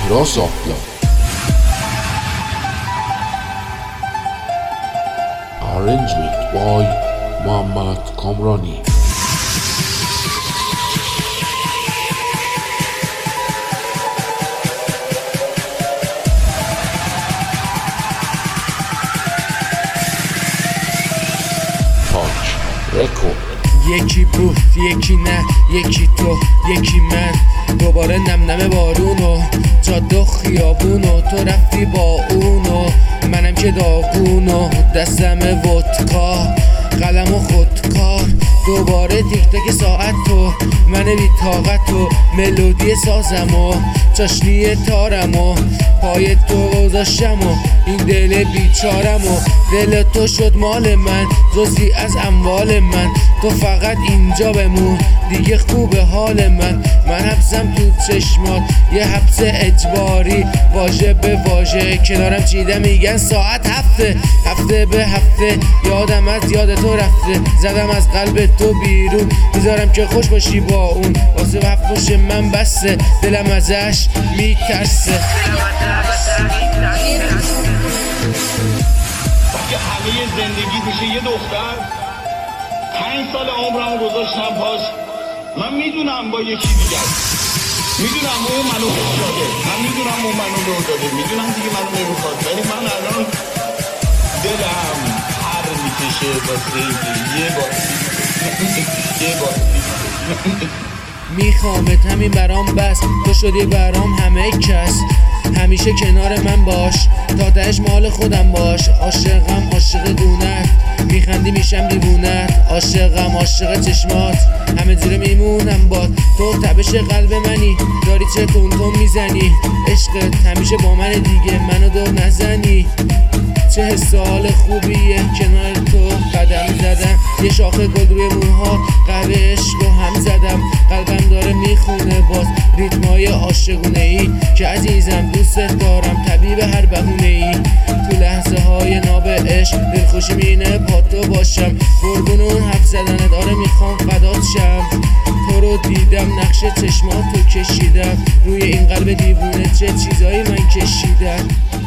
احراز آفلا Arrangement by محمد کامرانی. یکی بود یکی نه، یکی تو یکی من، دوباره نم نم بارونو جاده و خیابونو، تو رفتی با اونو منم که داغونو، دستم ودکا قلم و خودکار، دوباره تیک تاک ساعت تو من بی طاقت و ملودی سازم و چاشنی تارم و پای تو گذاشتم و این دل بیچارم و دل تو شد مال من، جزئی از اموال من، تو فقط اینجا بمون دیگه خوبه حال من حبسم تو چشمات یه حبس اجباری، واژه به واژه کنارم چیده میگن ساعت هفته به هفته، یادم از یاد تو رفته، زدم از قلب تو بیرون، میذارم که خوش باشی با اون، واسه هفتوش من بسته، دلم ازش میترسه. وقتی همه زندگی میشه یه دختر، 5 سال عمرمو گذاشتم پاش، من میدونم با یکی دیگر، میدونم اون منو خوش داده، من میدونم اون منو لو داده، میدونم دیگه منو نمیخواد، ولی من الان دلم هر میکشه واسه یه بار میخوامت همین برام بس، تو شدی برام همه کس، همیشه کنار من باش، تا تهش مال خودم باش، عاشقم عاشق دونت، میخندی میشم دیوونت، عاشقم عاشق چشمات، همه جوره میمونم باد، تو تبش قلب منی، داری چه تون میزنی، عشقت همیشه با من دیگه، منو دور نزنی، چه حس حال خوبیه کنار تو قدم زدم، یه شاخه گل روی موها، قهوه عشق رو هم زدم، قلبم داره میخونه باز ریتمای عاشقونه ای که عزیزم دوست دارم، طبیب هر بهونه ای، تو لحظه های ناب عشق دلخوشی مینه پا تو باشم، قربون اون حرف زدنت آره میخوام فدات شم، تو رو دیدم نقش چشماتو کشیدم، روی این قلب دیوونه چه چیزایی من کشیدم.